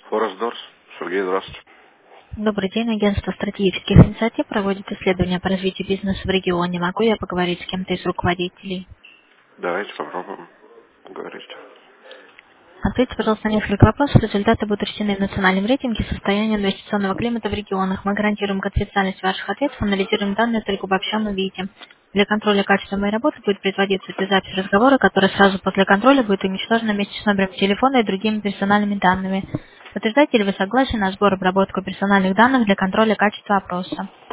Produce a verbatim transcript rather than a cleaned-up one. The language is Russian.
Форест Дорс. Сергей, здравствуйте. Добрый день. Агентство стратегических инициатив проводит исследования по развитию бизнеса в регионе. Могу я поговорить с кем-то из руководителей? Давайте попробуем поговорить. Ответьте, пожалуйста, на несколько вопросов. Результаты будут учтены в национальном рейтинге состояния инвестиционного климата в регионах. Мы гарантируем конфиденциальность ваших ответов, анализируем данные только в обобщенном виде. Для контроля качества моей работы будет производиться запись разговора, который сразу после контроля будет уничтожен вместе с номером телефона и другими персональными данными. Подтверждаете ли вы согласие на сбор и обработку персональных данных для контроля качества опроса?